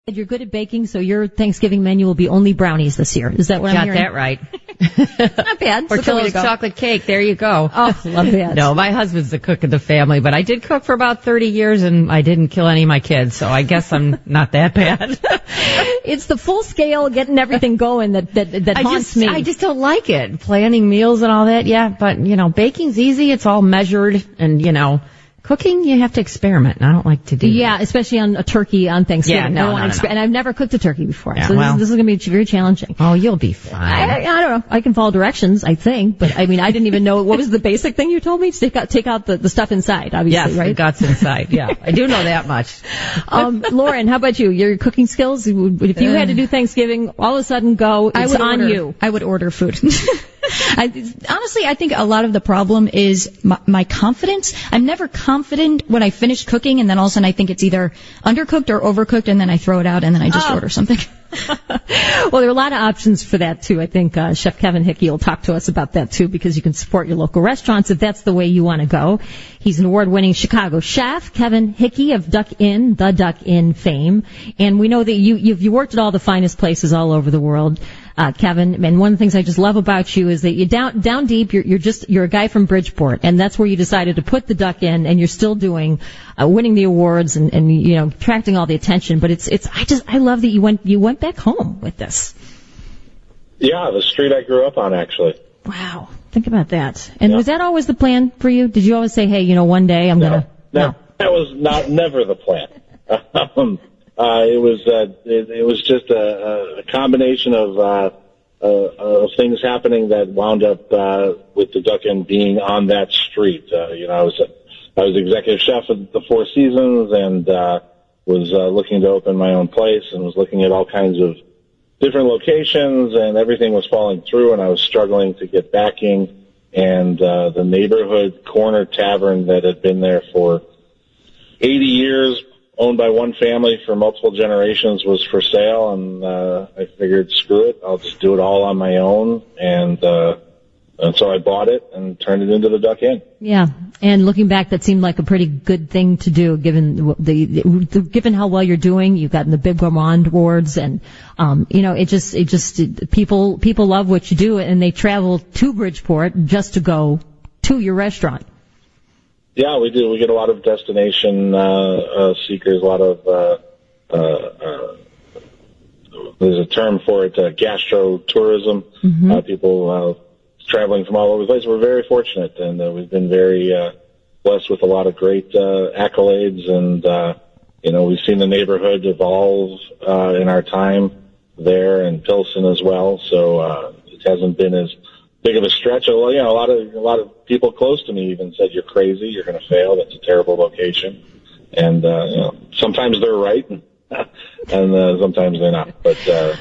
You're good at baking, so your Thanksgiving menu will be only brownies this year. Is that what I'm hearing? Got that right. Not bad. Portillo's chocolate cake. There you go. Oh, love that. No, my husband's the cook of the family, but I did cook for about 30 years, and I didn't kill any of my kids, so I guess I'm not that bad. It's the full scale, getting everything going that haunts me. I just don't like it. Planning meals and all that, yeah, but, baking's easy. It's all measured, and, cooking, you have to experiment, and I don't like to do that. Yeah, especially on a turkey on Thanksgiving. Yeah, no. And I've never cooked a turkey before, yeah, so this is going to be very challenging. Oh, you'll be fine. I don't know. I can follow directions, I think, but I didn't even know, what was the basic thing you told me? Take out the stuff inside, obviously, yes, right? the guts inside, yeah. I do know that much. Lauren, how about you? Your cooking skills? If you had to do Thanksgiving, all of a sudden it's on you. I would order food. Honestly, I think a lot of the problem is my confidence. I'm never confident when I finish cooking, and then all of a sudden I think it's either undercooked or overcooked, and then I throw it out, and then I just order something. Well, there are a lot of options for that, too. I think Chef Kevin Hickey will talk to us about that, too, because you can support your local restaurants if that's the way you want to go. He's an award-winning Chicago chef, Kevin Hickey of the Duck Inn fame. And we know that you've worked at all the finest places all over the world, Kevin. And one of the things I just love about you is that you down deep, you're a guy from Bridgeport, and that's where you decided to put the Duck Inn, and you're still winning the awards and attracting all the attention. But I love that you went back home with this. Yeah, the street I grew up on, actually. Wow. Think about that. And was that always the plan for you? Did you always say, hey, one day I'm going to... No, that was never the plan. It was just a combination of things happening that wound up with the Duck Inn being on that street. I was executive chef at the Four Seasons and was looking to open my own place and was looking at all kinds of different locations, and everything was falling through, and I was struggling to get backing. And the neighborhood corner tavern that had been there for 80 years, owned by one family for multiple generations, was for sale, and I figured, screw it, I'll just do it all on my own, and so I bought it and turned it into the Duck Inn. Yeah, and looking back, that seemed like a pretty good thing to do, given given how well you're doing. You've gotten the Big Gourmand Awards, and people love what you do, and they travel to Bridgeport just to go to your restaurant. Yeah, we do. We get a lot of destination seekers, a lot of there's a term for it, gastro-tourism. Mm-hmm. People traveling from all over the place. We're very fortunate, and we've been very blessed with a lot of great accolades, and we've seen the neighborhood evolve in our time there, and Pilsen as well. So it hasn't been as big of a stretch. A lot of people close to me even said, "You're crazy. You're going to fail. That's a terrible location." And sometimes they're right, and sometimes they're not. But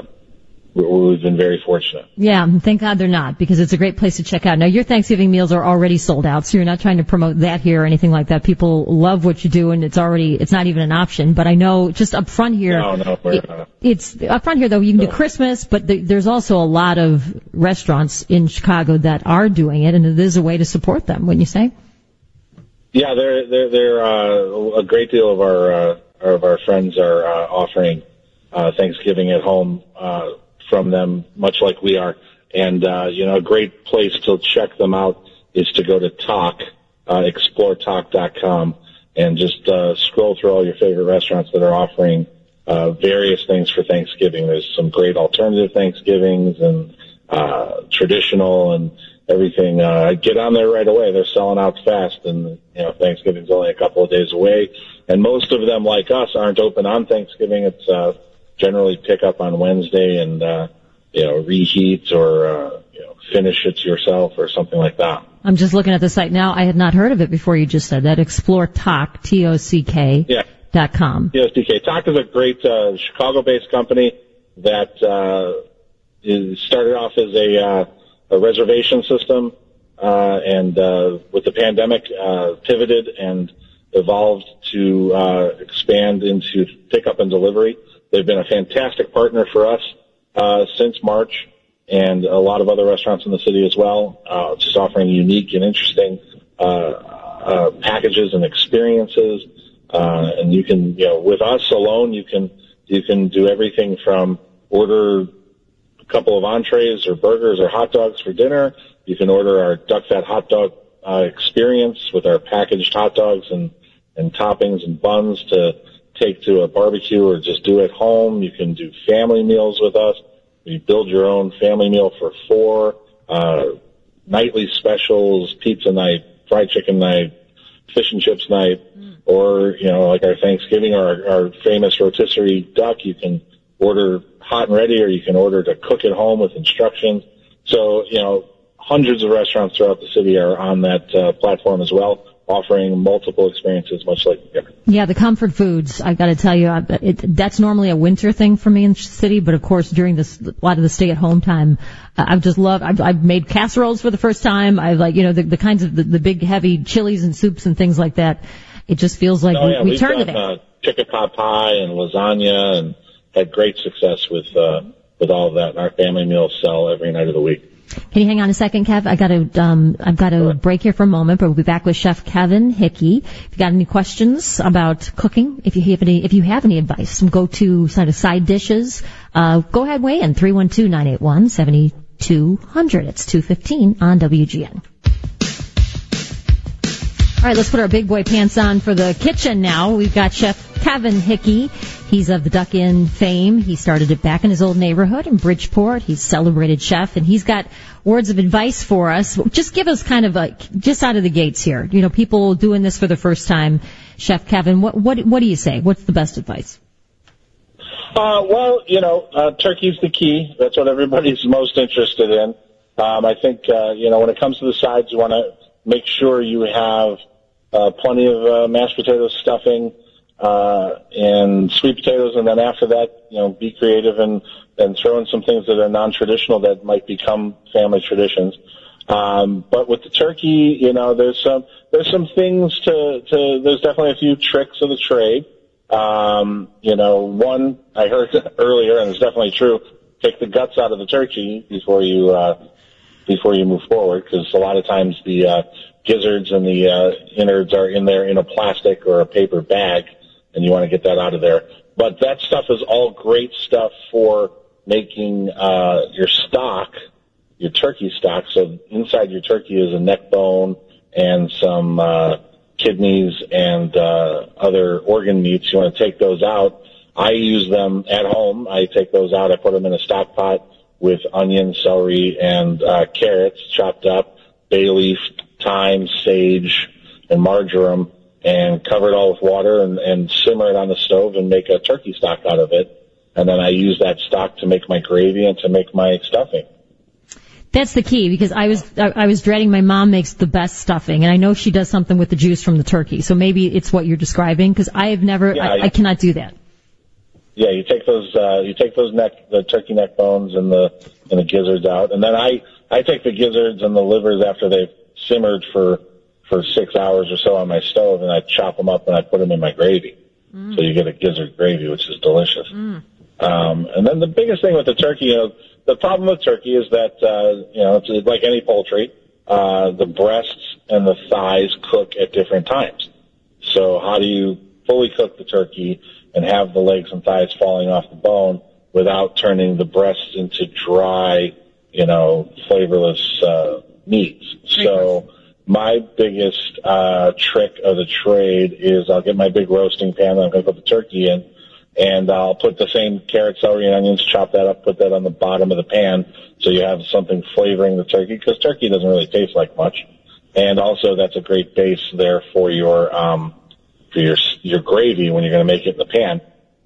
we've been very fortunate. Yeah, thank God they're not, because it's a great place to check out. Now, your Thanksgiving meals are already sold out, so you're not trying to promote that here or anything like that. People love what you do, and it's not even an option. But I know just up front here, it's up front here though. You can do Christmas, but there's also a lot of restaurants in Chicago that are doing it, and it is a way to support them, wouldn't you say? Yeah, they're a great deal of our friends are offering Thanksgiving at home from them, much like we are. And, a great place to check them out is to go to exploretalk.com and just scroll through all your favorite restaurants that are offering various things for Thanksgiving. There's some great alternative Thanksgivings and traditional and everything. Get on there right away. They're selling out fast, and Thanksgiving's only a couple of days away. And most of them, like us, aren't open on Thanksgiving. It's generally pick up on Wednesday and reheat or finish it yourself or something like that. I'm just looking at the site now. I had not heard of it before you just said that. ExploreTalk, TOCK. Yeah. .com. TOCK. Talk is a great Chicago-based company that started off as a reservation system and with the pandemic pivoted and evolved to expand into pickup and delivery. They've been a fantastic partner for us since March, and a lot of other restaurants in the city as well, just offering unique and interesting packages and experiences. And you can, with us alone, you can You can do everything from order a couple of entrees or burgers or hot dogs for dinner. You can order our duck fat hot dog experience with our packaged hot dogs and toppings and buns to take to a barbecue or just do at home. You can do family meals with us. You build your own family meal for four, nightly specials, pizza night, fried chicken night, fish and chips night, or, like our Thanksgiving or our famous rotisserie duck, you can order hot and ready, or you can order to cook at home with instructions. So, hundreds of restaurants throughout the city are on that platform as well, offering multiple experiences, much like dinner. Yeah, the comfort foods, I got to tell you, that's normally a winter thing for me in the city, but of course during a lot of the stay-at-home time, I've made casseroles for the first time. I like, the kinds of the big heavy chilies and soups and things like that. It just feels like we turn to that. Chicken pot pie and lasagna, and had great success with all of that. And our family meals sell every night of the week. Can you hang on a second, Kev? I've got to break here for a moment, but we'll be back with Chef Kevin Hickey. If you got any questions about cooking, if you have any advice, some go-to side dishes, go ahead, weigh in 312-981-7200. It's 2:15 on WGN. All right, let's put our big boy pants on for the kitchen now. We've got Chef Kevin Hickey. He's of the Duck Inn fame. He started it back in his old neighborhood in Bridgeport. He's a celebrated chef, and he's got words of advice for us. Just give us kind of just out of the gates here. People doing this for the first time. Chef Kevin, what do you say? What's the best advice? Turkey's the key. That's what everybody's most interested in. I think, when it comes to the sides, you want to make sure you have plenty of mashed potatoes, stuffing, and sweet potatoes, and then after that, be creative and throw in some things that are non-traditional that might become family traditions. But with the turkey, there's some things there's definitely a few tricks of the trade. One I heard earlier, and it's definitely true, take the guts out of the turkey before you move forward, because a lot of times the gizzards and the innards are in there in a plastic or a paper bag, and you want to get that out of there. But that stuff is all great stuff for making your stock, your turkey stock. So inside your turkey is a neck bone and some kidneys and other organ meats. You want to take those out. I use them at home. I take those out. I put them in a stock pot with onion, celery, and carrots chopped up, bay leaf, thyme, sage, and marjoram, and cover it all with water and simmer it on the stove and make a turkey stock out of it. And then I use that stock to make my gravy and to make my stuffing. That's the key, because I was dreading. My mom makes the best stuffing, and I know she does something with the juice from the turkey. So maybe it's what you're describing, because I have never, I cannot do that. Yeah, you take those the turkey neck bones and the gizzards out, and then I take the gizzards and the livers after they've simmered for 6 hours or so on my stove, and I chop them up and I put them in my gravy. So you get a gizzard gravy, which is delicious. And then the biggest thing with the turkey, the problem with turkey is that it's like any poultry, the breasts and the thighs cook at different times. So how do you fully cook the turkey and have the legs and thighs falling off the bone without turning the breasts into dry, flavorless meats? So my biggest trick of the trade is I'll get my big roasting pan that I'm going to put the turkey in, and I'll put the same carrot, celery, and onions, chop that up, put that on the bottom of the pan so you have something flavoring the turkey, because turkey doesn't really taste like much. And also that's a great base there for your gravy when you're going to make it in the pan.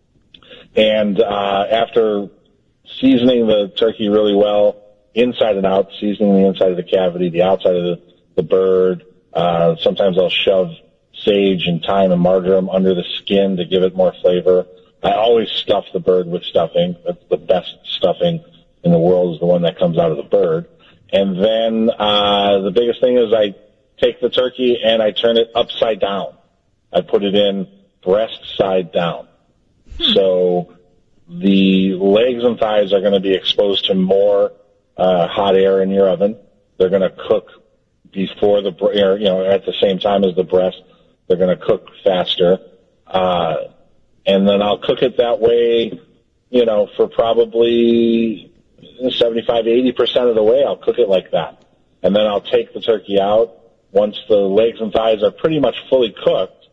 And after seasoning the turkey really well, inside and out, seasoning the inside of the cavity, the outside of the bird, sometimes I'll shove sage and thyme and marjoram under the skin to give it more flavor. I always stuff the bird with stuffing. That's the best stuffing in the world, is the one that comes out of the bird. And then the biggest thing is I take the turkey and I turn it upside down. I put it in breast side down. So the legs and thighs are going to be exposed to more hot air in your oven. They're going to cook before at the same time as the breast. They're going to cook faster. and then I'll cook it that way, for probably 75-80% of the way. I'll cook it like that. And then I'll take the turkey out once the legs and thighs are pretty much fully cooked,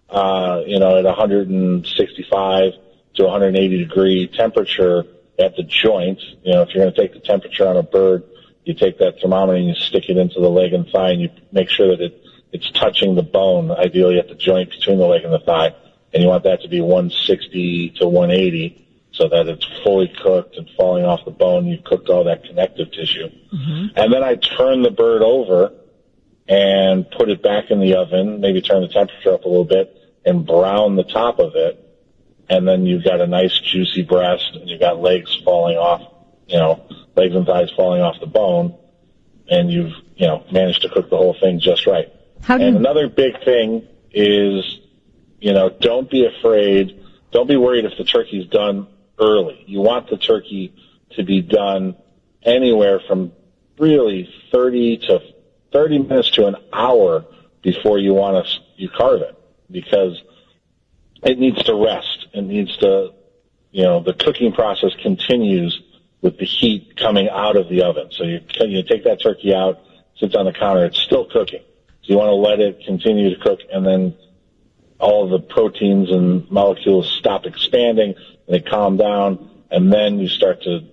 at 165 to 180 degree temperature at the joint. If you're going to take the temperature on a bird, you take that thermometer and you stick it into the leg and thigh, and you make sure that it's touching the bone, ideally at the joint between the leg and the thigh. And you want that to be 160 to 180 so that it's fully cooked and falling off the bone. You've cooked all that connective tissue. Mm-hmm. And then I turn the bird over and put it back in the oven, maybe turn the temperature up a little bit, and brown the top of it. And then you've got a nice juicy breast, and you've got legs falling off, legs and thighs falling off the bone, and you've, managed to cook the whole thing just right. And another big thing is, don't be afraid, don't be worried if the turkey's done early. You want the turkey to be done anywhere from really 30 minutes to an hour before you carve it, because it needs to rest. It needs to, the cooking process continues with the heat coming out of the oven. So you take that turkey out, sits on the counter, it's still cooking. So you want to let it continue to cook, and then all of the proteins and molecules stop expanding, and they calm down, and then you start to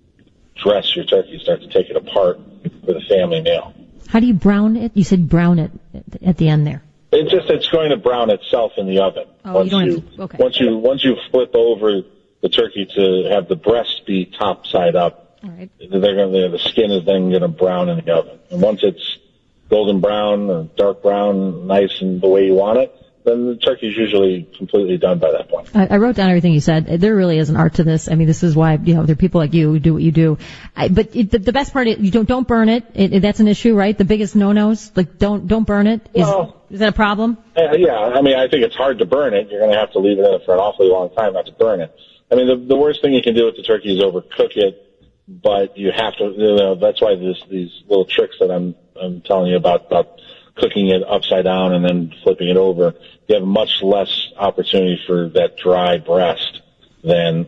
dress your turkey, you start to take it apart for the family meal. How do you brown it? You said brown it at the end there. It's going to brown itself in the oven. Oh, okay. Once you flip over the turkey to have the breast be top side up, all right, the skin is then going to brown in the oven. And once it's golden brown or dark brown, nice and the way you want it, then the turkey's usually completely done by that point. I wrote down everything you said. There really is an art to this. I mean, this is why, there are people like you who do what you do. But the best part is you don't burn it. That's an issue, right? The biggest no-nos, like don't burn it. Is that a problem? Yeah. I mean, I think it's hard to burn it. You're going to have to leave it in for an awfully long time not to burn it. I mean, the worst thing you can do with the turkey is overcook it, but you have to, that's why these little tricks that I'm telling you about cooking it upside down and then flipping it over, you have much less opportunity for that dry breast than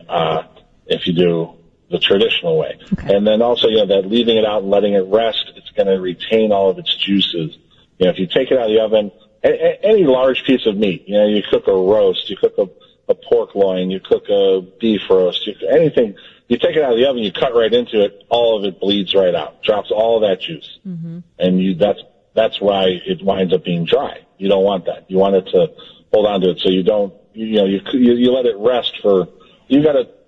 if you do the traditional way. Okay. And then also, that leaving it out and letting it rest, it's going to retain all of its juices. If you take it out of the oven, any large piece of meat, you cook a roast, you cook a pork loin, you cook a beef roast, anything, you take it out of the oven, you cut right into it, all of it bleeds right out, drops all of that juice. Mm-hmm. And that's why it winds up being dry. You don't want that. You want it to hold on to it so you don't, you let it rest for, you got a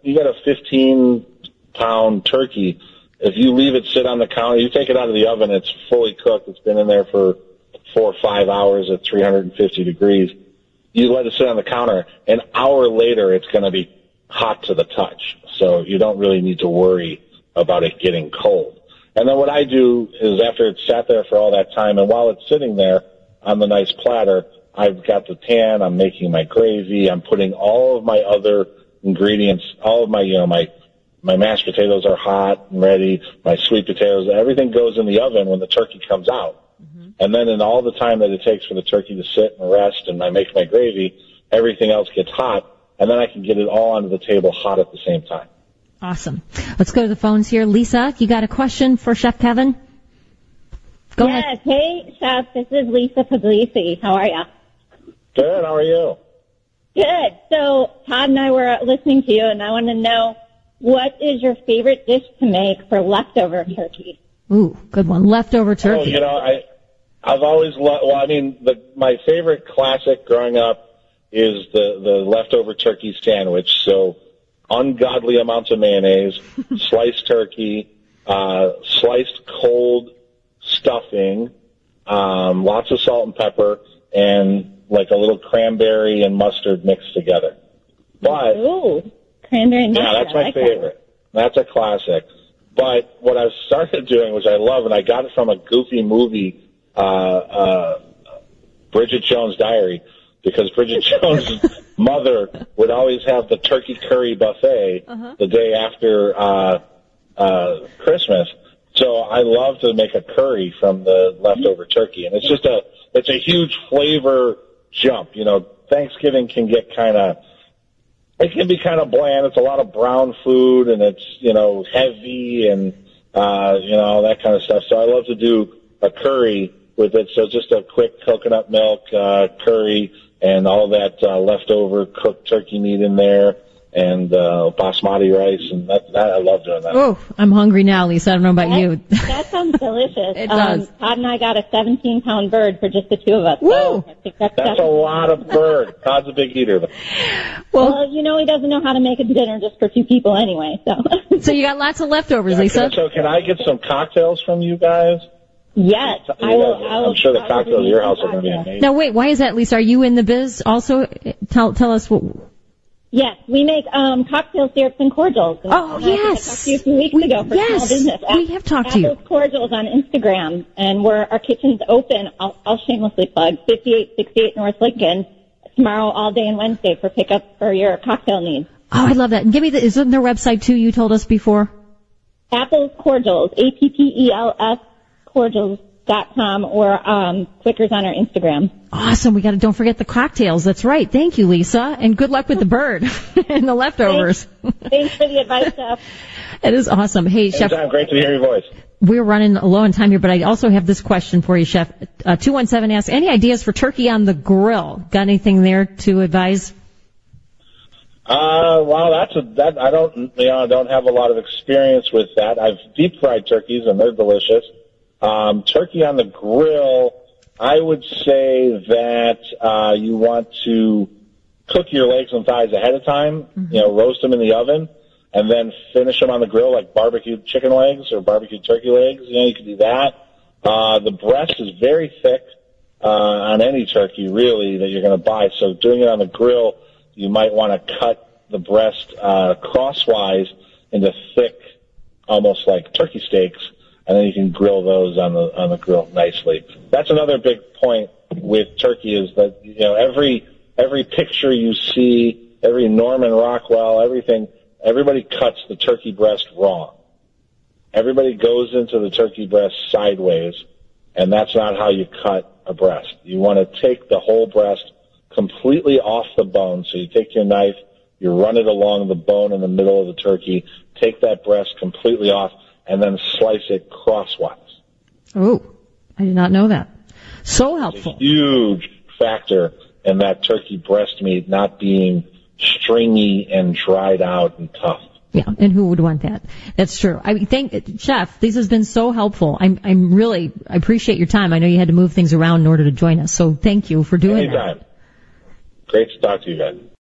15-pound turkey. If you leave it sit on the counter, you take it out of the oven, it's fully cooked, it's been in there for 4 or 5 hours at 350 degrees. You let it sit on the counter, an hour later it's going to be hot to the touch. So you don't really need to worry about it getting cold. And then what I do is after it's sat there for all that time, and while it's sitting there on the nice platter, I've got the pan, I'm making my gravy, I'm putting all of my other ingredients, all of my, my mashed potatoes are hot and ready, my sweet potatoes, everything goes in the oven when the turkey comes out. Mm-hmm. And then in all the time that it takes for the turkey to sit and rest and I make my gravy, everything else gets hot, and then I can get it all onto the table hot at the same time. Awesome. Let's go to the phones here. Lisa, you got a question for Chef Kevin? Go ahead. Hey, Chef, this is Lisa Puglisi. How are you? Good. How are you? Good. So Todd and I were listening to you, and I want to know, what is your favorite dish to make for leftover turkey? Ooh, good one. Leftover turkey. I've always my favorite classic growing up is the leftover turkey sandwich. So ungodly amounts of mayonnaise, sliced turkey, sliced cold stuffing, lots of salt and pepper, and like a little cranberry and mustard mixed together. But cranberry and mustard. Yeah, that's my favorite. That's a classic. But what I've started doing, which I love, and I got it from a Goofy movie, Bridget Jones' Diary, because Bridget Jones' mother would always have the turkey curry buffet the day after Christmas. So I love to make a curry from the leftover turkey, and it's a huge flavor jump. Thanksgiving can get kind of it can be kind of bland. It's a lot of brown food, and it's, heavy and, all that kind of stuff. So I love to do a curry with it. So just a quick coconut milk, curry, and all that, leftover cooked turkey meat in there, and, basmati rice, and that I love doing that. Oh, I'm hungry now, Lisa. I don't know about you. That sounds delicious. It does. Todd and I got a 17-pound bird for just the two of us. Woo! So I think That's a lot of bird. Todd's a big eater. Well, he doesn't know how to make a dinner just for two people anyway, so. So you got lots of leftovers, Lisa. So can I get some cocktails from you guys? Yes, I will. I'm sure the cocktails at your house are going to be amazing. Now wait, why is that, Lisa? Are you in the biz also? Tell us what. Yes, we make cocktail syrups and cordials. Oh, yes. I talked to you a few weeks ago for small business. We have talked to you. Apple's Cordials on Instagram, and our kitchen's open. I'll shamelessly plug 5868 North Lincoln tomorrow, all day, and Wednesday for pickup for your cocktail needs. Oh, I love that. And give me isn't their website too? You told us before. Apple's Cordials, APPELS Cordials.com, or Quickers on our Instagram. Awesome. Don't forget the cocktails. That's right. Thank you, Lisa. And good luck with the bird and the leftovers. Thanks for the advice, Chef. It is awesome. Hey, Chef. Great to hear your voice. We're running low on time here, but I also have this question for you, Chef. 217 asks, any ideas for turkey on the grill? Got anything there to advise? Well, I don't have a lot of experience with that. I've deep fried turkeys and they're delicious. Turkey on the grill, I would say that you want to cook your legs and thighs ahead of time, roast them in the oven, and then finish them on the grill like barbecued chicken legs or barbecued turkey legs. You can do that. The breast is very thick on any turkey, really, that you're going to buy. So doing it on the grill, you might want to cut the breast crosswise into thick, almost like turkey steaks, and then you can grill those on the grill nicely. That's another big point with turkey is that every picture you see, every Norman Rockwell, everybody cuts the turkey breast wrong. Everybody goes into the turkey breast sideways, and that's not how you cut a breast. You want to take the whole breast completely off the bone. So you take your knife, you run it along the bone in the middle of the turkey, take that breast completely off, and then slice it crosswise. Oh, I did not know that. So helpful. It's a huge factor in that turkey breast meat not being stringy and dried out and tough. Yeah, and who would want that? That's true. Chef, this has been so helpful. I appreciate your time. I know you had to move things around in order to join us, so thank you for doing that. Anytime. Great to talk to you guys.